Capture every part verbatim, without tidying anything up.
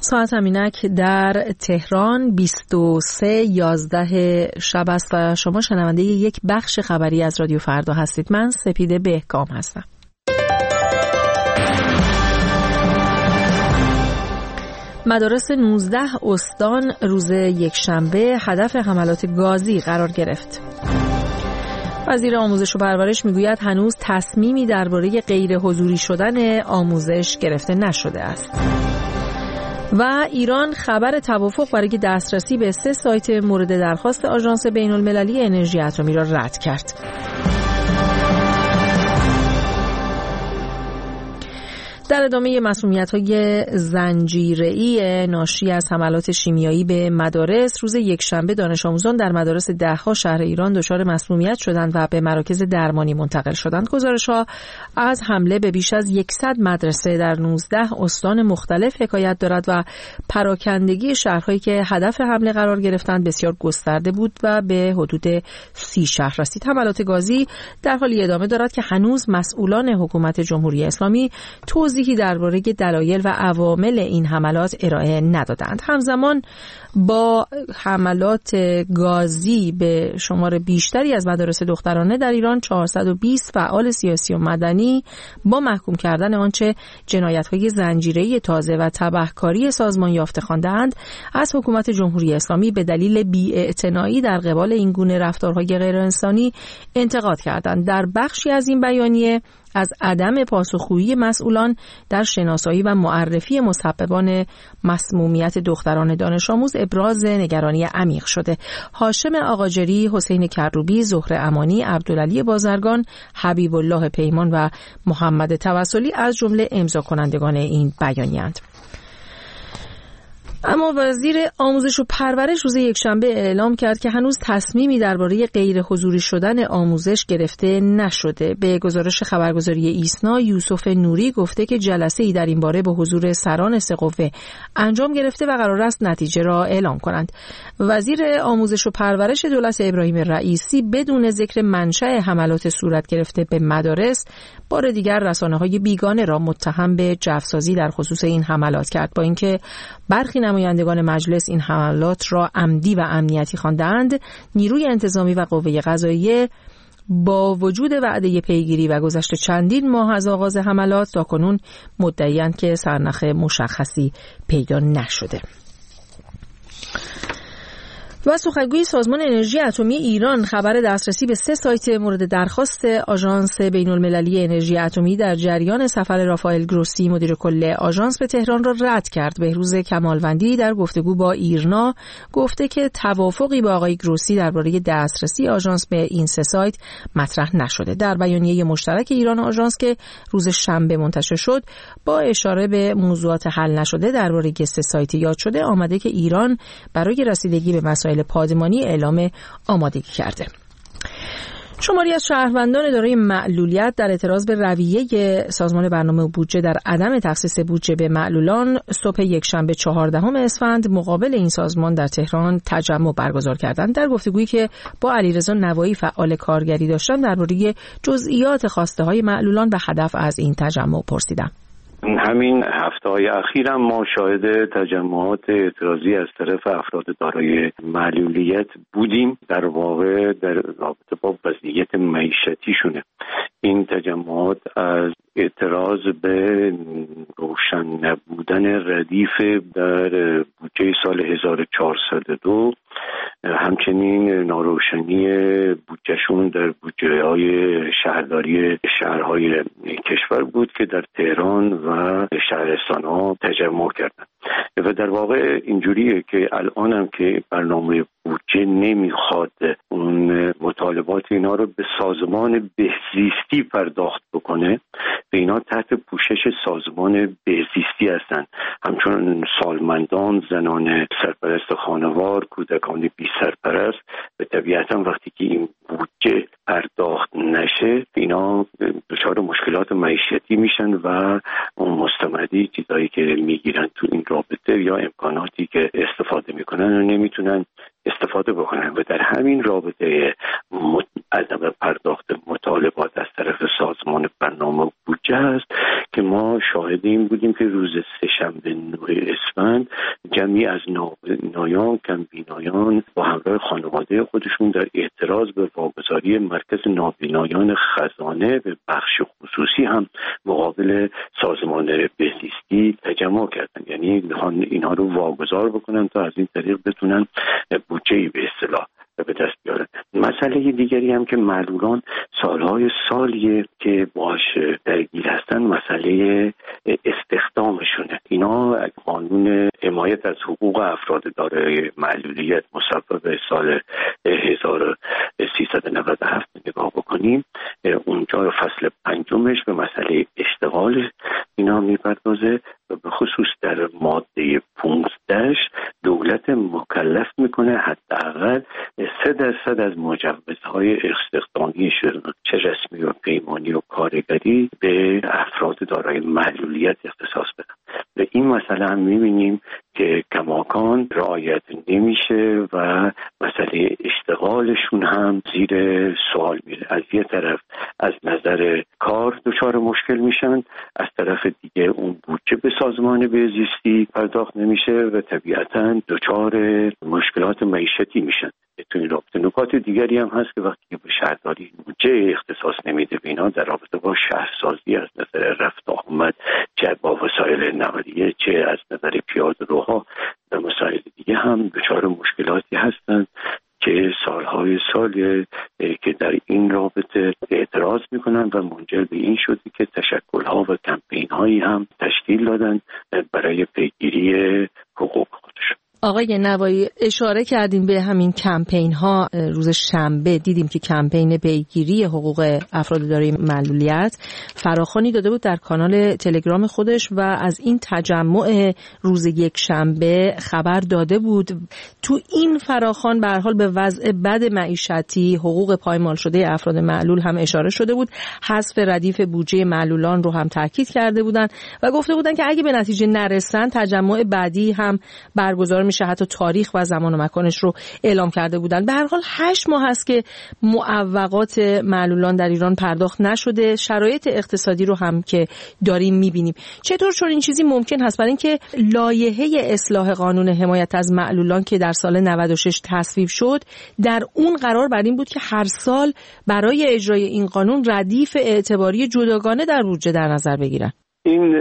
ساعت همینک در تهران بیست و سه یازده شب است و شما شنونده یک بخش خبری از رادیو فردا هستید. من سپیده بهکام هستم. مدارس نوزده استان روز یکشنبه هدف حملات گازی قرار گرفت. وزیر آموزش و پرورش میگوید هنوز تصمیمی درباره غیر حضوری شدن آموزش گرفته نشده است. و ایران خبر توافق برای دسترسی به سه سایت مورد درخواست آژانس بین‌المللی انرژی اتمی را رد کرد. در ادامه مسمومیت‌های زنجیره‌ای ناشی از حملات شیمیایی به مدارس، روز یکشنبه دانش آموزان در مدارس ده‌ها شهر ایران دچار مسمومیت شدند و به مراکز درمانی منتقل شدند. گزارش‌ها از حمله به بیش از صد مدرسه در نوزده استان مختلف حکایت دارد و پراکندگی شهرهایی که هدف حمله قرار گرفتند بسیار گسترده بود و به حدود سی شهر رسید. حملات گازی در حالی ادامه دارد که هنوز مسئولان حکومت جمهوری اسلامی توضیحی درباره دلایل و عوامل این حملات ارائه ندادند. همزمان با حملات گازی به شمار بیشتری از مدارس دخترانه در ایران، چهارصد و بیست فعال سیاسی و مدنی با محکوم کردن آنچه جنایت‌های زنجیره‌ای تازه و تبهکاری سازمان یافته خواندند، از حکومت جمهوری اسلامی به دلیل بی‌اعتنایی در قبال این گونه رفتارهای غیرانسانی انتقاد کردند. در بخشی از این بیانیه از عدم پاسخگویی مسئولان در شناسایی و معرفی مسببان مسمومیت دختران دانش آموز ابراز نگرانی عمیق شده. هاشم آقاجری، حسین کروبی، زهره امانی، عبدالعلی بازرگان، حبیب الله پیمان و محمد توسلی از جمله امضا کنندگان این بیانیه‌اند. اما وزیر آموزش و پرورش روز یکشنبه اعلام کرد که هنوز تصمیمی درباره غیر حضوری شدن آموزش گرفته نشده. به گزارش خبرگزاری ایسنا، یوسف نوری گفته که جلسه‌ای در این باره به حضور سران سه قوه انجام گرفته و قرار است نتیجه را اعلام کنند. وزیر آموزش و پرورش دولت ابراهیم رئیسی بدون ذکر منشأ حملات صورت گرفته به مدارس، بار دیگر رسانه‌های بیگانه را متهم به جعفه‌سازی در خصوص این حملات کرد، با اینکه برخی نمایندگان مجلس این حملات را عمدی و امنیتی خواندند. نیروی انتظامی و قوه قضاییه با وجود وعده پیگیری و گذشت چندین ماه از آغاز حملات تاکنون مدعی‌اند که سرنخ مشخصی پیدا نشده. و سخنگوی سازمان انرژی اتمی ایران خبر دسترسی به سه سایت مورد درخواست آژانس بین‌المللی انرژی اتمی در جریان سفر رافائل گروسی مدیر کل آژانس به تهران را رد کرد. بهروز کمالوندی در گفتگو با ایرنا گفته که توافقی با آقای گروسی درباره دسترسی آژانس به این سه سایت مطرح نشده. در بیانیه مشترک ایران و آژانس که روز شنبه منتشر شد، با اشاره به موضوعات حل نشده درباره سه سایت یاد شده آمده که ایران برای رسیدگی به مسائل پادمانی اعلام آمادگی کرده. شماری از شهروندان دارای معلولیت در اعتراض به رویه سازمان برنامه و بودجه در عدم تخصیص بودجه به معلولان صبح یکشنبه چهاردهم اسفند مقابل این سازمان در تهران تجمع برگزار کردند. در گفتگویی که با علیرضا نوایی فعال کارگری داشتن درباره جزئیات خواسته های معلولان و هدف از این تجمع پرسیدم. همین هفته‌های اخیر هم ما شاهد تجمعات اعتراضی از طرف افراد دارای معلولیت بودیم، در واقع در رابطه با وضعیت معیشتیشونه. این تجمعات از اعتراض به روشن نبودن ردیف در بودجه سال هزار و چهارصد و دو، همچنین ناروشنی بودجهشون در بودجه های شهرداری شهرهای کشور بود که در تهران و شهرستان ها تجمع کردن. و در واقع اینجوریه که الان هم که برنامه بودجه نمیخواد اون مطالبات اینا رو به سازمان بهزیستی پرداخت بکنه، به اینا تحت پوشش سازمان بهزیستی هستن، همچون سالمندان، زنان سرپرست خانوار، کودکان بی سرپرست. به طبیعتا وقتی که این بودجه پرداخت نشه اینا دچار مشکلات معیشتی میشن و اون مستمدی چیزایی که میگیرن تو این رابطه یا امکاناتی که استفاده میکنن و نمیتونن استفاده بکنن. و در همین رابطه عدم پرداخت مطالبات از طرف سازمان برنامه بودجه است که ما شاهدیم بودیم که روز سه‌شنبه نه دانشمند جمعی از نایان کم بینایان با همراه خانواده خودشون در اعتراض به واگذاری مرکز نابینایان خزانه به بخش خصوصی هم مقابل سازمان بهزیستی تجمع کردن. یعنی میخوان اینها رو واگذار بکنن تا از این طریق بتونن بودجه‌ای به اصطلاح به دست بیارن. مسئله دیگری هم که معلولان سالهای سالیه که باش درگیر هستن مسئله استخدامشونه. اینا قانون حمایت از حقوق افراد دارای معلولیت مصوب سال هزار و سیصد و نود و هفت نگاه بکنیم، اونجا فصل پنجمش به مسئله اشتغال اینا میپردازه و به خصوص در ماده پانزده دولت مکلف میکنه حداقل سه درصد از مجوزهای استخدامیشون چه رسمی و پیمانی و کارگری به افراد دارای معلولیت اختصاص بدن. به این مسئله هم میبینیم که کماکان رعایت نمیشه و مسئله اشتغالشون هم زیر سوال میره. از یه طرف از نظر کار دچار مشکل میشن، از طرف دیگه اون بودجه به سازمان بهزیستی پرداخت نمیشه و طبیعتاً دچار مشکلات معیشتی میشن. تو این رابطه نکات دیگری هم هست که وقتی که به شهرداری بودجه اختصاص نمیده به اینا در رابطه با شهرسازی از نظر رفت آمد چه با وسایل نقلیه چه از نظر پیاده‌روها و مسائل دیگه هم دچار مشکلاتی هستند که سالهای سال که در این رابطه اعتراض میکنن و منجر به این شده که تشکل‌ها و کمپین‌هایی هم تشکیل دادن برای پیگیری حقوق خودشون. آقای نوایی اشاره کردیم به همین کمپین ها. روز شنبه دیدیم که کمپین پیگیری حقوق افراد دارای معلولیت فراخوانی داده بود در کانال تلگرام خودش و از این تجمع روز یک شنبه خبر داده بود. تو این فراخوان به هر حال به وضع بد معیشتی، حقوق پایمال شده افراد معلول هم اشاره شده بود. حذف ردیف بودجه معلولان رو هم تاکید کرده بودن و گفته بودن که اگه به نتیجه نرسن تجمع بعدی هم برگزار میشه. حتی تاریخ و زمان و مکانش رو اعلام کرده بودن. به هر حال هشت ماه هست که معوقات معلولان در ایران پرداخت نشده. شرایط اقتصادی رو هم که داریم میبینیم. چطور شد این چیزی ممکن هست؟ برای اینکه لایحه اصلاح قانون حمایت از معلولان که در سال نود و شش تصویب شد، در اون قرار بر این بود که هر سال برای اجرای این قانون ردیف اعتباری جداگانه در بودجه در نظر بگیرن. این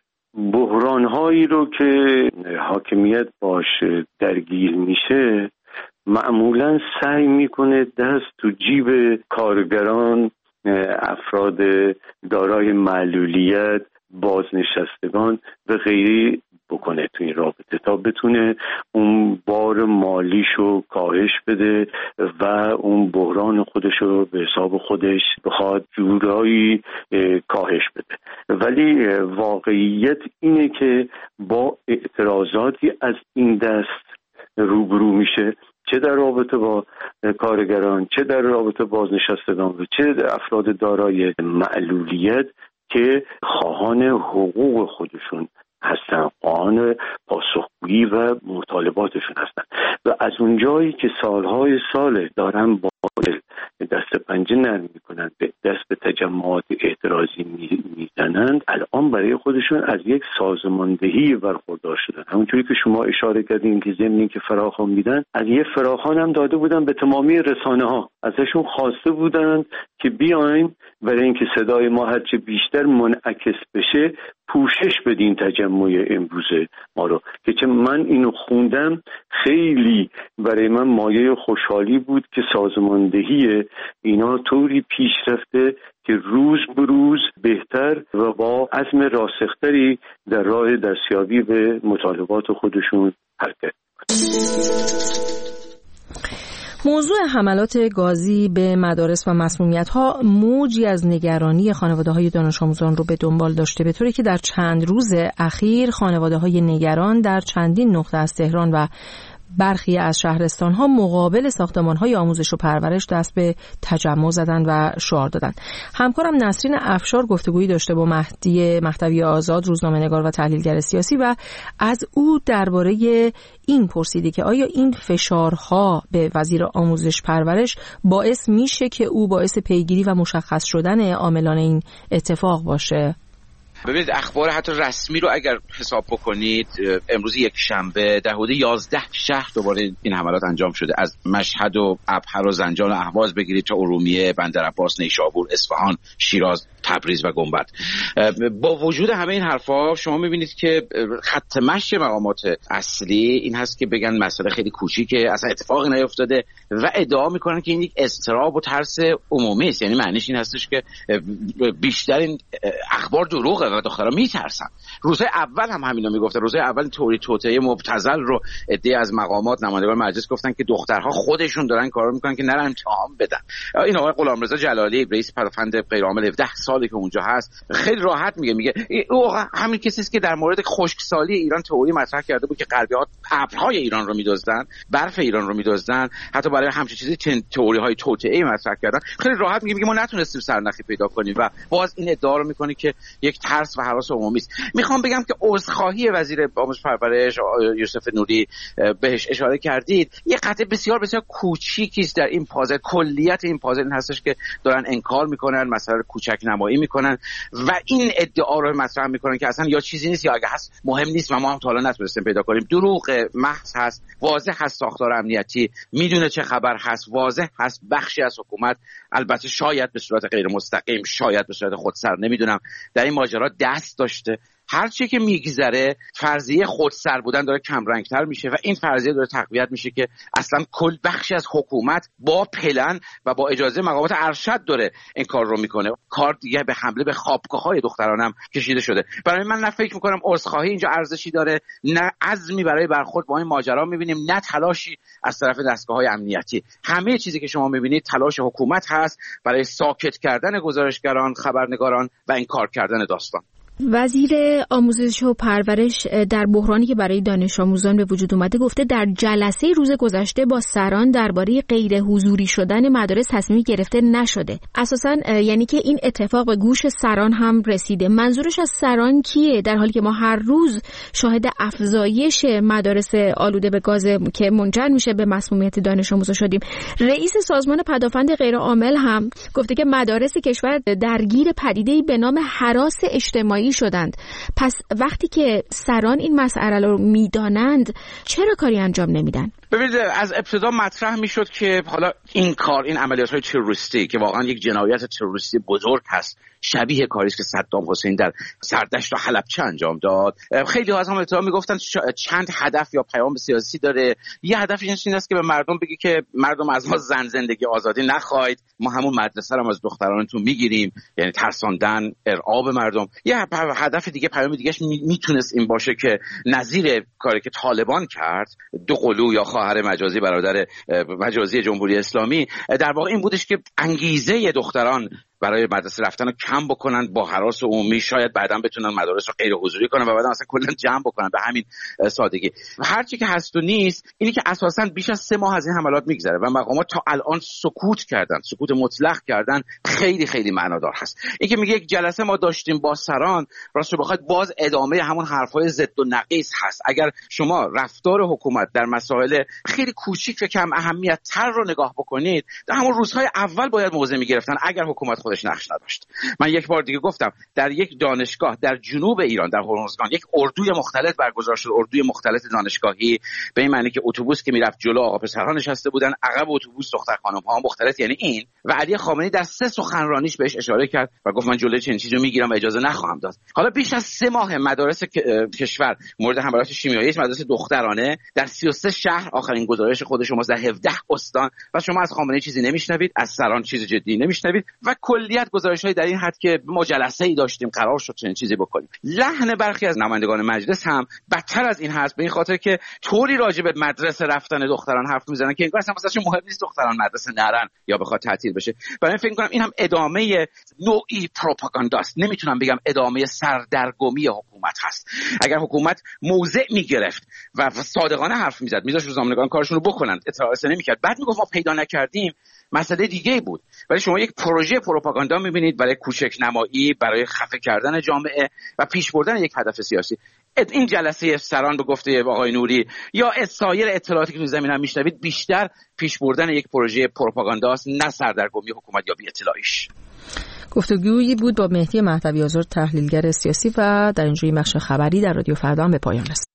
بحران هایی رو که حاکمیت باش درگیر میشه معمولا سعی میکنه دست تو جیب کارگران، افراد دارای معلولیت، بازنشستگان و غیری بکنه تو این رابطه تا بتونه اون بار مالیشو کاهش بده و اون بحران خودشو به حساب خودش بخواد جورایی کاهش بده. ولی واقعیت اینه که با اعتراضاتی از این دست روبرو میشه، چه در رابطه با کارگران، چه در رابطه با بازنشستگان و چه افراد دارای معلولیت که خواهان حقوق خودشون هستن، خواهان پاسخگویی و مطالباتشون هستن. و از اونجایی که سالهای سال دارن با دست پنجه نرم میکنن، به دست به تجمعات اعتراضی میزنند، الان برای خودشون از یک سازماندهی برخوردار شدن. همونطوری که شما اشاره کردین که ضمن که فراخوان میدن، از یه فراخوان هم داده بودن به تمامی رسانه ها، ازشون خواسته بودن که بیاین برای اینکه صدای ما هرچه بیشتر منعکس بشه پوشش بدین تجمع امروز ما رو. که چه من اینو خوندم خیلی برای من مایه خوشحالی بود که سازماندهی اینا طوری پیش رفته که روز به روز بهتر و با عزم راسختری در راه دستیابی به مطالبات خودشون حرکت کنند. موضوع حملات گازی به مدارس و مسمومیت‌ها موجی از نگرانی خانواده‌های دانش آموزان رو به دنبال داشته، به طوری که در چند روز اخیر خانواده‌های نگران در چندین نقطه از تهران و برخی از شهرستان‌ها مقابل ساختمان‌های آموزش و پرورش دست به تجمع زدن و شعار دادن. همکارم نسرین افشار گفتگویی داشته با مهدی مهدوی آزاد، روزنامه‌نگار و تحلیلگر سیاسی، و از او درباره این پرسیده که آیا این فشارها به وزیر آموزش پرورش باعث میشه که او باعث پیگیری و مشخص شدن عاملان این اتفاق باشه؟ ببینید اخبار حتی رسمی رو اگر حساب بکنید، امروز یک شنبه در حدود یازده شهر دوباره این حملات انجام شده، از مشهد و ابهر و زنجان و اهواز بگیرید تا ارومیه، بندرعباس، نیشابور، اصفهان، شیراز، تبریز و گنبد. با وجود همه این حرفا شما میبینید که خط مشی مقامات اصلی این هست که بگن مسئله خیلی کوچیکه، اصلا اتفاقی نیفتاده و ادعا میکنن که این یک اضطراب و ترس عمومی است. یعنی معنیش این هستش که بیشتر این اخبار دروغه و دخترها میترسن. روزهای اول هم همینا میگفتن، روزهای اول توری توطئه مبتذل رو عده از مقامات نمایندگان مجلس گفتن که دخترها خودشون دارن کارو میکنن که نرن امتحان بدن. این آقای غلامرضا جلالی رئیس پدافند غیرعامل هفده سالی که اونجا هست خیلی راحت میگه میگه او همین کسی است که در مورد خشکسالی ایران تئوری مطرح کرده بود که غربی‌ها ابرهای ایران رو میدزدن، برف ایران رو میدزدن، حتی برای همچین چیزی تئوری‌های توطئه‌ای مطرح کردن. خیلی راحت میگه میگه ما نتونستیم سرنخی پیدا کنیم و باز این ادعا رو میکنه که یک ترس و هراس عمومی است. میخوام بگم که عذرخواهی وزیر آموزش پرورش یوسف نوری بهش اشاره کردید یه قطعه بسیار بسیار کوچیکی است در این پازل. کلیت این پازل این هستش که دارن انکار میکنن، مسئله کوچک نمایی میکنن و این ادعا رو مطرح میکنن که اصلا یا چیزی نیست یا اگه هست مهم نیست و ما هم تا حالا نتونستیم پیدا کنیم. دروغ محض هست. واضح هست ساختار امنیتی میدونه چه خبر هست، واضح هست بخشی از حکومت، البته شاید به صورت غیر مستقیم، شاید به صورت خودسر، نمیدونم، در این ماجرا دست داشته. هرچی که میگذره فرضیه خودسر بودن داره کم رنگتر میشه و این فرضیه داره تقویت میشه که اصلا کل بخشی از حکومت با پلن و با اجازه مقامات ارشد داره این کار رو میکنه. کار دیگه به حمله به خوابگاه‌های دخترانم کشیده شده. برای من نه فکر میکنم عذرخواهی اینجا ارزشی داره، نه عزمی برای برخورد با این ماجرا میبینیم، نه تلاشی از طرف دستگاه‌های امنیتی. همه چیزی که شما میبینید تلاش حکومت هست برای ساکت کردن گزارشگران، خبرنگاران و این کار کردن داستان. وزیر آموزش و پرورش در بحرانی که برای دانش آموزان به وجود اومده گفته در جلسه روز گذشته با سران درباره غیر حضوری شدن مدارس تصمیم گرفته نشده. اساساً یعنی که این اتفاق به گوش سران هم رسیده. منظورش از سران کیه؟ در حالی که ما هر روز شاهد افزایش مدارس آلوده به گاز که منجر میشه به مسمومیت دانش آموزا شدیم. رئیس سازمان پدافند غیرعامل هم گفته که مدارس کشور درگیر پدیده‌ای به نام هراس اجتماعی شدند. پس وقتی که سران این مسئله رو میدانند چرا کاری انجام نمیدن؟ ببینید از ابتدا مطرح میشد که حالا این کار، این عملیات های تروریستی که واقعا یک جنایت تروریستی بزرگ هست، شبیه کاری است که صدام حسین در سردشت و حلبچه انجام داد. خیلی ها از هم ابتدا میگفتن چند هدف یا پیام سیاسی داره. یه هدفش این است که به مردم بگی که مردم از ما زن زندگی آزادی نخواهید، ما همون مدرسه رو از دخترانتون میگیریم، یعنی ترساندن، ارعاب مردم. یه هدف دیگه، پیام دیگهش میتونست این باشه که نظیر کاری که طالبان کرد، دو قلو یا خواهر مجازی برادر مجازی جمهوری اسلامی، در واقع این بودش که انگیزه دختران برای مدرسه رفتن رو کم بکنن با هراس عمومی، شاید بعداً بتونن مدارس رو غیر حضوری کنن و بعداً اصلا کلا جمع بکنن. به همین سادگی هر چی که هست و نیست اینی که اساساً بیش از سه ماه از این حملات میگذره و مقامات تا الان سکوت کردن، سکوت مطلق کردن، خیلی خیلی معنادار هست. این که میگه یک جلسه ما داشتیم با سران، راستش بخواد باز ادامه همون حرفای ضد و نقیض هست. اگر شما رفتار حکومت در مسائل خیلی کوچیک و کم اهمیت تر رو نگاه بکنید، در همون روزهای اول باید موضع میگرفتن اگر حکومت خودش نقش نداشت. من یک بار دیگه گفتم در یک دانشگاه در جنوب ایران، در هرمزگان، یک اردوی مختلط برگزار شد، اردوی مختلط دانشگاهی، به این معنی که اتوبوس که میرفت جلو آقا پسرها نشسته بودن، عقب اتوبوس دختر خانم ها مختلط، یعنی این. و علی خامنه‌ای در سه سخنرانیش بهش اشاره کرد و گفت من جلوی چنین چیزی رو میگیرم و اجازه نخواهم داد. حالا بیش از سه ماه مدارس کشور مورد حملات شیمیایی، مدارس دخترانه در سی و سه شهر، آخرین گزارش خود شما در هفده استان، و شما از خامنه‌ای چیزی نمیشنوید، از سران چیز جدی نمیشنوید و کلیت گزارش‌های در این حد که ما جلسه‌ای داشتیم قرار شد چنین چیزی بکنیم. لحن برخی از نمایندگان مجلس هم بدتر از این هست، به این خاطر که طوری راجع به مدرسه رفتن دختران حرف میزنن که انگار اصلا واسهشون مهم نیست دختران مدرسه نرن یا بخواد تعطیل بشه. برای فکر می‌کنم این هم ادامه نوعی پروپاگانداست، نمیتونم بگم ادامه سردرگمی حکومت هست. اگر حکومت موضع میگرفت و صادقانه حرف میزد، میذاشت روزنامه‌نگاران کارشون رو بکنن، اطلاعات نمیکرد، بعد میگفت ما پیدا نکردیم، مسئله دیگه بود. ولی شما یک پروژه پروپاگاندا میبینید برای کوچک نمایی، برای خفه کردن جامعه و پیش بردن یک هدف سیاسی. این جلسه سران به گفته آقای نوری یا سایر اطلاعاتی که تو زمین هم میشنوید بیشتر پیش بردن یک پروژه پروپاگانداست، نه سردرگمی حکومت یا بی اطلاعیش. گفتگویی بود با مهدی مهدوی آزرد، تحلیلگر سیاسی و در اینجای بخش خبری در رادیو فردا هم به پایان رسید.